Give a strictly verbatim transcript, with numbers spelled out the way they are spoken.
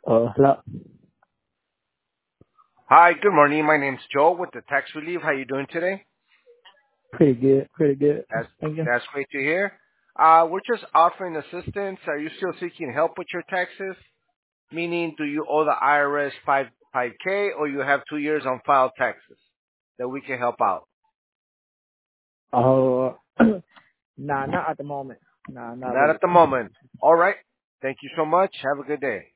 Uh, hello. Hi, good morning. My name's Joe with the Tax Relief. How you doing today? Pretty good. Pretty good. That's Thank you. that's great to hear. Uh, we're just offering assistance. Are you still seeking help with your taxes? Meaning, do you owe the I R S five five k or you have two years on file taxes that we can help out? Uh, nah, not at the moment. Nah, not Not really. at the moment. All right. Thank you so much. Have a good day.